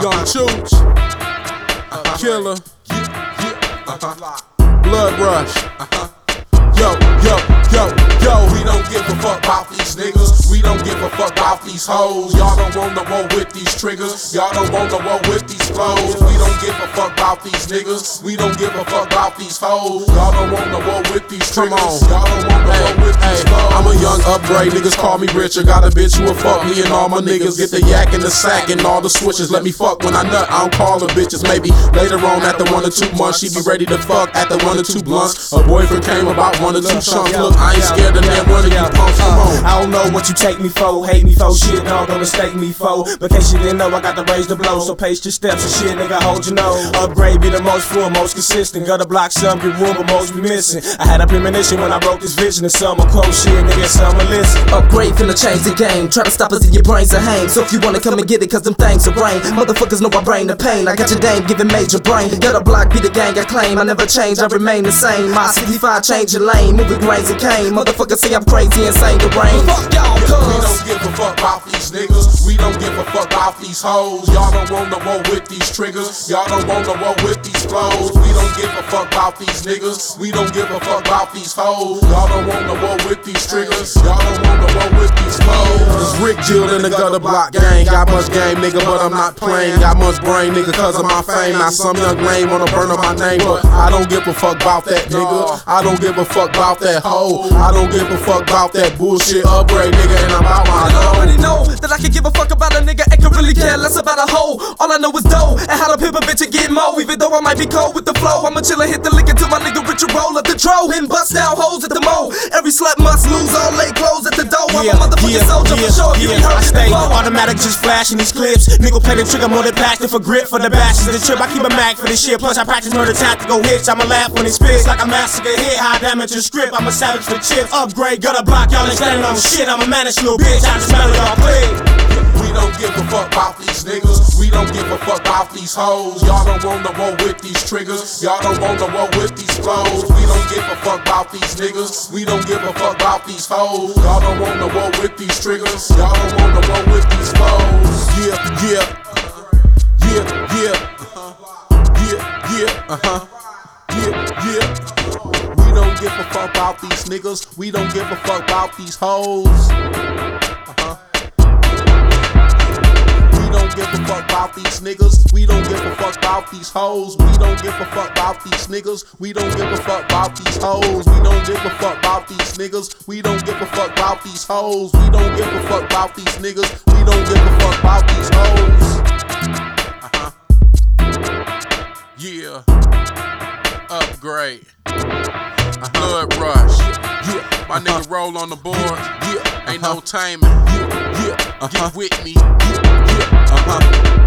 Young Chooch, Killer, Blood Rush. Yo, we don't give a fuck about these niggas. We don't give a fuck about these hoes. Y'all don't want no war with these triggers. Y'all don't want no war with these flows. We don't give a fuck about these niggas. We don't give a fuck about these hoes. Y'all don't want no war with these triggers. Y'all don't want no war with these flows. I'm a young upgrade, niggas call me Richard. Got a bitch who will fuck me and all my niggas. Get the yak and the sack and all the switches. Let me fuck when I nut, I don't call her bitches. Maybe later on at the 1 or 2 months, she be ready to fuck at the 1 or 2 blunts. Her boyfriend came about 1 or 2 chunks. Look, I ain't scared of that one of you punks, come on. I don't know what you take me for, hate me for, shit, dog, don't mistake me for. But in case you didn't know, I got to raise the blow, so pace your steps and shit, nigga, hold your nose. Upgrade be the most full, most consistent. Gotta block some, get room, but most be missing. I had a premonition when I wrote this vision, and some will quote shit, nigga, some will listen. Upgrade finna change the game, try to stop us and your brains are hang. So if you wanna come and get it, cause them things are brain. Motherfuckers know I brain the pain, I got your dame giving major brain. Gotta block, be the gang I claim, I never change, I remain the same. My 65 change your lane, moving grains and cane. Motherfuckers say I'm crazy, insane, deranged. Fuck y'all, cuz we don't give a fuck about these niggas. We don't give a fuck about these hoes. Y'all don't want no war with these triggers. Y'all don't want no war with these flows. We don't give a fuck about these niggas. We don't give a fuck about these hoes. Y'all don't want no war with these triggers. Y'all don't want no war with these flows. It's Rick Jill in the gutter block gang. Got much game, nigga, but I'm not playing. Got much brain, nigga, cause of my fame. Now some young lame wanna burn up my name, but I don't give a fuck about that, nigga. I don't give a fuck about that hoe. I don't give a fuck about that bullshit upgrade, nigga, and I'm out my I already know that I can give a fuck about a nigga and can really care less about a hoe. All I know is dough and how to pimp a bitch and get mo. Even though I might be cold with the flow, I'ma chill and hit the lick until my nigga Richard roll up the tro and bust down hoes at the mo. Every slut must lose all lay clothes at the door. I'm a motherfucking soldier for sure. If you I stay automatic, just flashing these clips. Nigga play the trigger more than passion for grip for the bashes. The trip I keep a mag for this shit. Plus I practice murder tactical hits. I'ma laugh when it spits like a massacre hit. High damage and script. I'm a savage for chips. Upgrade, gutter block, y'all ain't standing on shit. I'm a manish little bitch. I just smell it all clear. We don't give a fuck about these niggas. We don't give a fuck about these hoes. Y'all don't want no war with these triggers. Y'all don't want no war with these flows. We don't give a fuck about these niggas. We don't give a fuck about these hoes. Y'all don't want no war with these triggers. Y'all don't want no war with these flows. Yeah. We don't give a fuck about these niggas. We don't give a fuck about these hoes. We don't give a fuck about these niggas. We don't give a fuck about these hoes. We don't give a fuck about these niggas. We don't give a fuck about these hoes. We don't give a fuck about these niggas. We don't give a fuck about these hoes. We don't give a fuck about these niggas. We don't give a fuck about these hoes. Yeah. Upgrade. Blood Rush. My nigga roll on the board. Ain't no timing. Get with me.